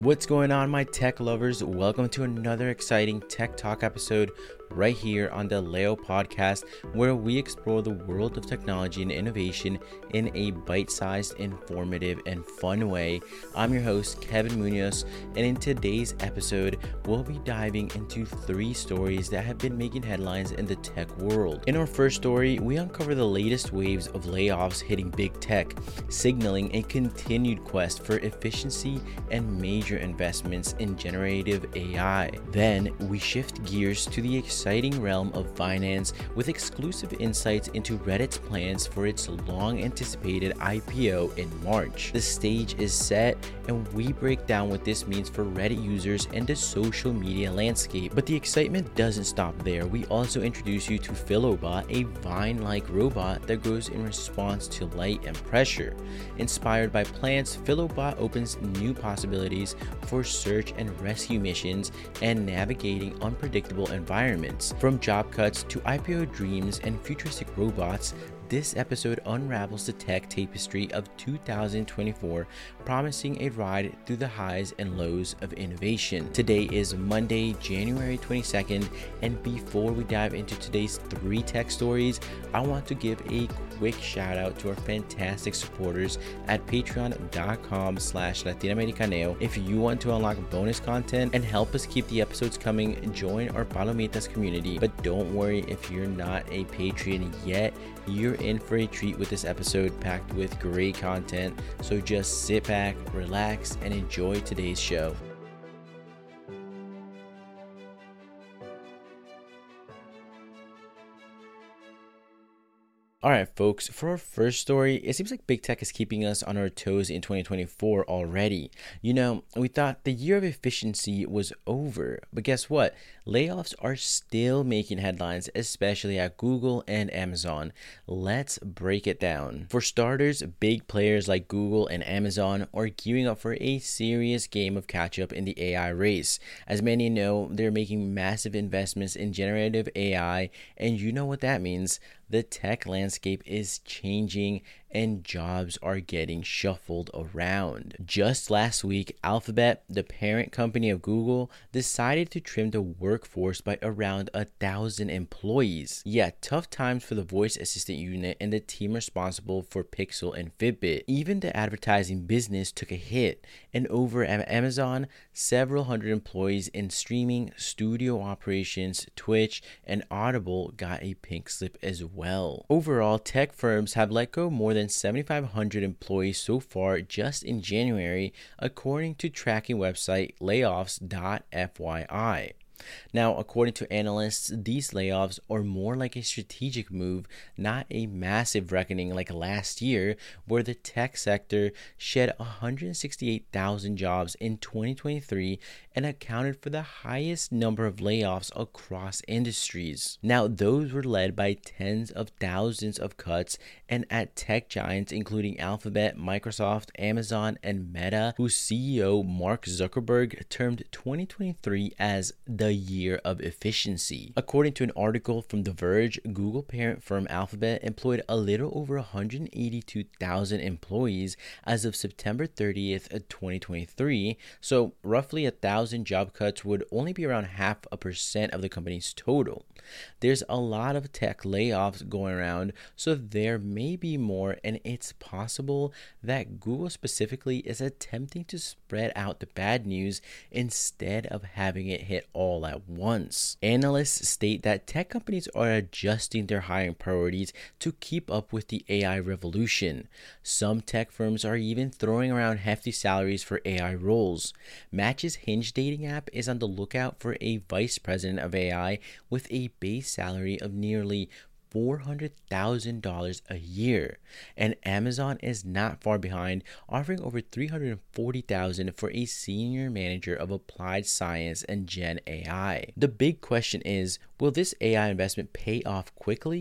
What's going on, my tech lovers? Welcome to another exciting Tech Talk episode right here on the Leo podcast, where we explore the world of technology and innovation in a bite-sized, informative, and fun way. I'm your host, Kevin Munoz, and in today's episode, we'll be diving into 3 stories that have been making headlines in the tech world. In our first story, we uncover the latest waves of layoffs hitting big tech, signaling a continued quest for efficiency and major investments in generative AI. Then, we shift gears to the exciting realm of finance with exclusive insights into Reddit's plans for its long-anticipated IPO in March. The stage is set, and we break down what this means for Reddit users and the social media landscape. But the excitement doesn't stop there. We also introduce you to Philobot, a Vine-like robot that grows in response to light and pressure. Inspired by plants, Philobot opens new possibilities for search and rescue missions and navigating unpredictable environments. From job cuts to IPO dreams and futuristic robots, this episode unravels the tech tapestry of 2024, promising a ride through the highs and lows of innovation. Today is Monday, January 22nd, and before we dive into today's 3 tech stories, I want to give a quick shout out to our fantastic supporters at patreon.com/latinoamericaneo. If you want to unlock bonus content and help us keep the episodes coming, join our Palomitas community. But don't worry if you're not a Patreon yet, you're in for a treat with this episode packed with great content. So just sit back, relax, and enjoy today's show. Alright folks, for our first story, it seems like big tech is keeping us on our toes in 2024 already. You know, we thought the year of efficiency was over, but guess what? Layoffs are still making headlines, especially at Google and Amazon. Let's break it down. For starters, big players like Google and Amazon are gearing up for a serious game of catch-up in the AI race. As many know, they're making massive investments in generative AI, and you know what that means. The tech landscape is changing and jobs are getting shuffled around. Just last week, Alphabet, the parent company of Google, decided to trim the workforce by around 1,000 employees. Yeah, tough times for the voice assistant unit and the team responsible for Pixel and Fitbit. Even the advertising business took a hit, and over at Amazon, several hundred employees in streaming, studio operations, Twitch, and Audible got a pink slip as well. Overall, tech firms have let go more than 7,500 employees so far just in January, according to tracking website layoffs.fyi. Now, according to analysts, these layoffs are more like a strategic move, not a massive reckoning like last year, where the tech sector shed 168,000 jobs in 2023 and accounted for the highest number of layoffs across industries. Now, those were led by tens of thousands of cuts, and at tech giants including Alphabet, Microsoft, Amazon, and Meta, whose CEO Mark Zuckerberg termed 2023 as the year of efficiency. According to an article from The Verge, Google parent firm Alphabet employed a little over 182,000 employees as of September 30th, 2023, so roughly 1,000 job cuts would only be around 0.5% of the company's total. There's a lot of tech layoffs going around, so there may be more, and it's possible that Google specifically is attempting to spread out the bad news instead of having it hit all at once. Analysts state that tech companies are adjusting their hiring priorities to keep up with the AI revolution. Some tech firms are even throwing around hefty salaries for AI roles. Match's Hinge dating app is on the lookout for a vice president of AI with a base salary of nearly $400,000 a year, and Amazon is not far behind, offering over $340,000 for a senior manager of applied science and Gen AI. The big question is, will this AI investment pay off quickly?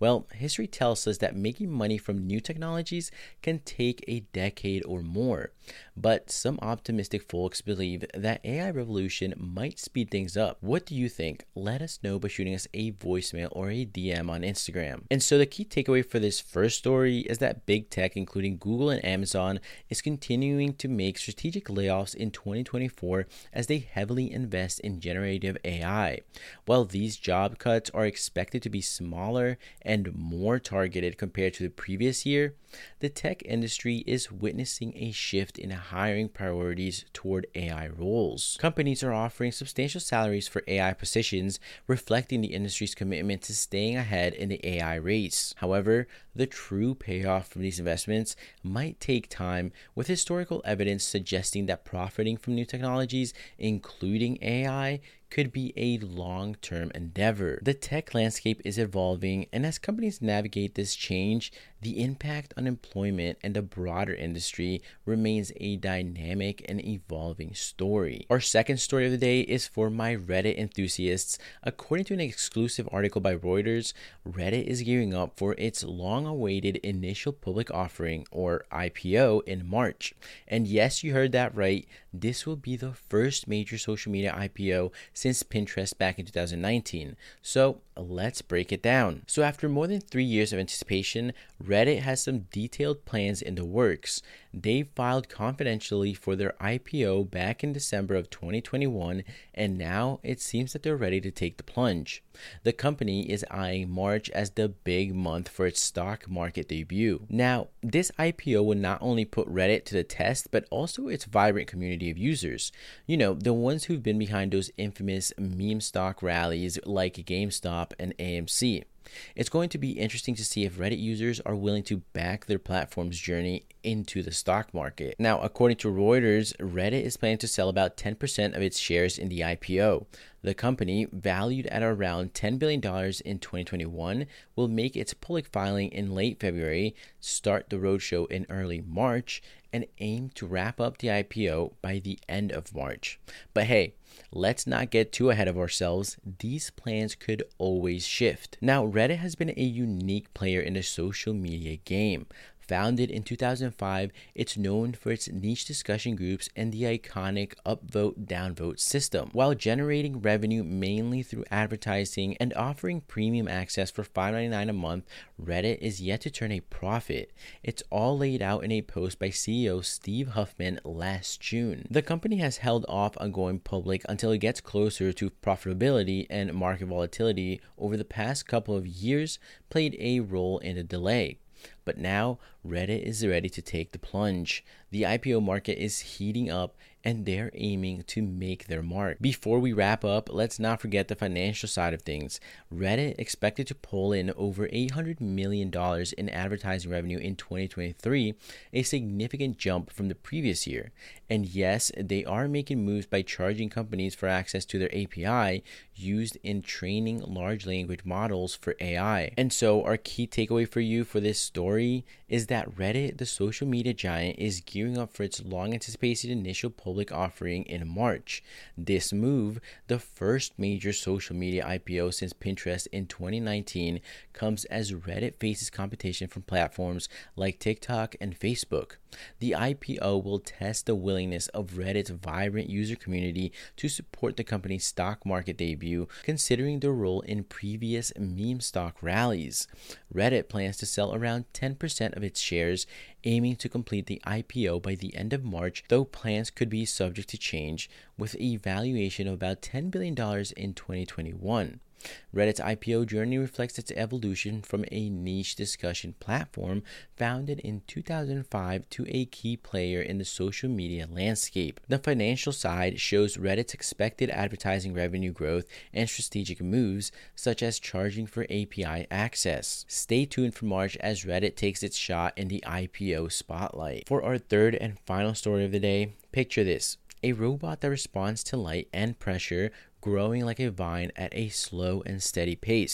Well, history tells us that making money from new technologies can take a decade or more. But some optimistic folks believe that AI revolution might speed things up. What do you think? Let us know by shooting us a voicemail or a DM on Instagram. And so the key takeaway for this first story is that big tech, including Google and Amazon, is continuing to make strategic layoffs in 2024 as they heavily invest in generative AI. While these job cuts are expected to be smaller and more targeted compared to the previous year, the tech industry is witnessing a shift in hiring priorities toward AI roles. Companies are offering substantial salaries for AI positions, reflecting the industry's commitment to staying ahead in the AI race. However, the true payoff from these investments might take time, with historical evidence suggesting that profiting from new technologies, including AI, could be a long-term endeavor. The tech landscape is evolving, and as companies navigate this change, the impact on employment and the broader industry remains a dynamic and evolving story. Our second story of the day is for my Reddit enthusiasts. According to an exclusive article by Reuters, Reddit is gearing up for its long-awaited initial public offering, or IPO, in March. And yes, you heard that right. This will be the first major social media IPO since Pinterest back in 2019. So let's break it down. So after more than 3 years of anticipation, Reddit has some detailed plans in the works. They filed confidentially for their IPO back in December of 2021, and now it seems that they're ready to take the plunge. The company is eyeing March as the big month for its stock market debut. Now, this IPO will not only put Reddit to the test, but also its vibrant community of users. You know, the ones who've been behind those infamous meme stock rallies like GameStop and AMC. It's going to be interesting to see if Reddit users are willing to back their platform's journey into the stock market. Now, according to Reuters, Reddit is planning to sell about 10% of its shares in the IPO. The company, valued at around $10 billion in 2021, will make its public filing in late February, start the roadshow in early March, and aim to wrap up the IPO by the end of March. But hey, let's not get too ahead of ourselves. These plans could always shift. Now, Reddit has been a unique player in the social media game. Founded in 2005, it's known for its niche discussion groups and the iconic upvote downvote system. While generating revenue mainly through advertising and offering premium access for $5.99 a month, Reddit is yet to turn a profit. It's all laid out in a post by CEO Steve Huffman last June. The company has held off on going public until it gets closer to profitability, and market volatility over the past couple of years played a role in the delay. But now, Reddit is ready to take the plunge. The IPO market is heating up, and they're aiming to make their mark. Before we wrap up, let's not forget the financial side of things. Reddit expected to pull in over $800 million in advertising revenue in 2023, a significant jump from the previous year. And yes, they are making moves by charging companies for access to their API used in training large language models for AI. And so our key takeaway for you for this story is that Reddit, the social media giant, is gearing up for its long anticipated initial public offering in March. This move, the first major social media IPO since Pinterest in 2019, comes as Reddit faces competition from platforms like TikTok and Facebook. The IPO will test the willingness of Reddit's vibrant user community to support the company's stock market debut, considering their role in previous meme stock rallies. Reddit plans to sell around 10% of its shares, aiming to complete the IPO by the end of March, though plans could be subject to change, with a valuation of about $10 billion in 2021. Reddit's IPO journey reflects its evolution from a niche discussion platform founded in 2005 to a key player in the social media landscape. The financial side shows Reddit's expected advertising revenue growth and strategic moves, such as charging for API access. Stay tuned for March as Reddit takes its shot in the IPO spotlight. For our third and final story of the day, picture this: a robot that responds to light and pressure, growing like a vine at a slow and steady pace.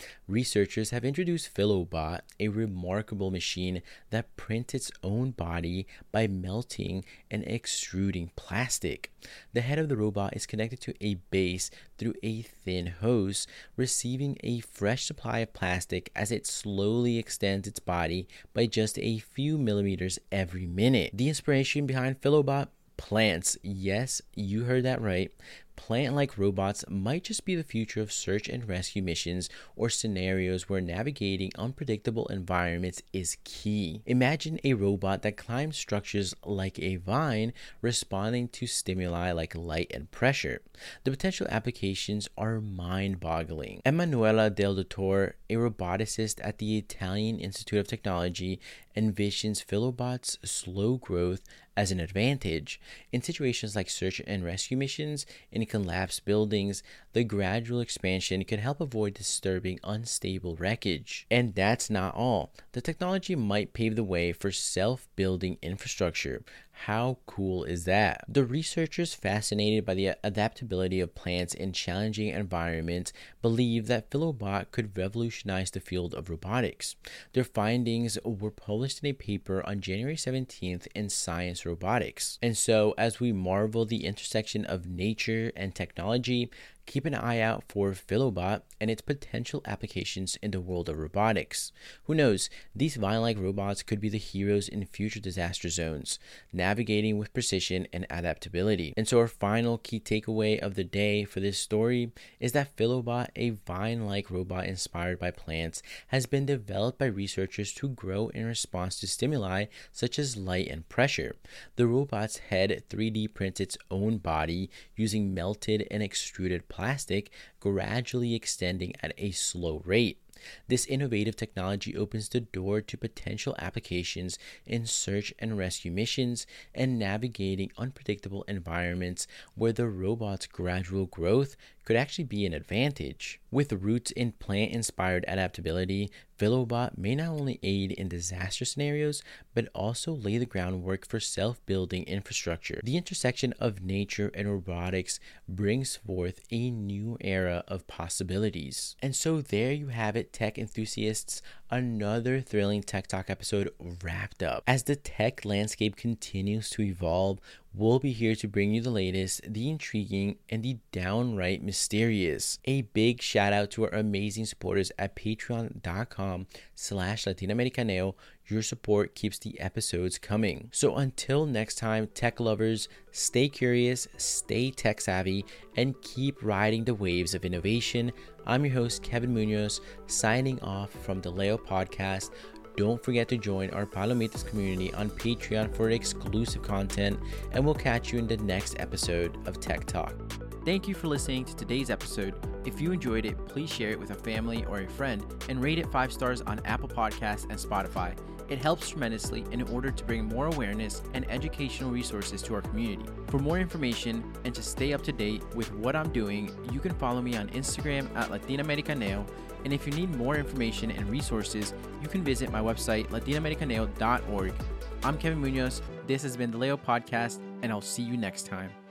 Researchers have introduced Philobot, a remarkable machine that prints its own body by melting and extruding plastic. The head of the robot is connected to a base through a thin hose, receiving a fresh supply of plastic as it slowly extends its body by just a few millimeters every minute. The inspiration behind Philobot? Plants. Yes, you heard that right. Plant-like robots might just be the future of search and rescue missions or scenarios where navigating unpredictable environments is key. Imagine a robot that climbs structures like a vine, responding to stimuli like light and pressure. The potential applications are mind-boggling. Emanuela Del Dottore, a roboticist at the Italian Institute of Technology, envisions Philobot's slow growth as an advantage. In situations like search and rescue missions, in collapsed buildings, the gradual expansion could help avoid disturbing unstable wreckage. And that's not all. The technology might pave the way for self-building infrastructure. How cool is that? The researchers, fascinated by the adaptability of plants in challenging environments, believe that Philobot could revolutionize the field of robotics. Their findings were published in a paper on January 17th in Science Robotics. And so, as we marvel the intersection of nature and technology, keep an eye out for Philobot and its potential applications in the world of robotics. Who knows, these vine-like robots could be the heroes in future disaster zones, navigating with precision and adaptability. And so our final key takeaway of the day for this story is that Philobot, a vine-like robot inspired by plants, has been developed by researchers to grow in response to stimuli such as light and pressure. The robot's head 3D prints its own body using melted and extruded plastic, gradually extending at a slow rate. This innovative technology opens the door to potential applications in search and rescue missions and navigating unpredictable environments where the robot's gradual growth could actually be an advantage. With roots in plant-inspired adaptability, Philobot may not only aid in disaster scenarios, but also lay the groundwork for self-building infrastructure. The intersection of nature and robotics brings forth a new era of possibilities. And so there you have it, tech enthusiasts. Another thrilling Tech Talk episode wrapped up. As the tech landscape continues to evolve, we'll be here to bring you the latest, the intriguing, and the downright mysterious. A big shout out to our amazing supporters at patreon.com/latinoamericaneo. Your support keeps the episodes coming. So until next time, tech lovers, stay curious, stay tech savvy, and keep riding the waves of innovation. I'm your host, Kevin Munoz, signing off from the Leo Podcast. Don't forget to join our Palomitas community on Patreon for exclusive content, and we'll catch you in the next episode of Tech Talk. Thank you for listening to today's episode. If you enjoyed it, please share it with a family or a friend and rate it 5 stars on Apple Podcasts and Spotify. It helps tremendously in order to bring more awareness and educational resources to our community. For more information and to stay up to date with what I'm doing, you can follow me on Instagram at latinoamericaneo. And if you need more information and resources, you can visit my website, latinoamericaneo.org. I'm Kevin Munoz. This has been the Leo Podcast, and I'll see you next time.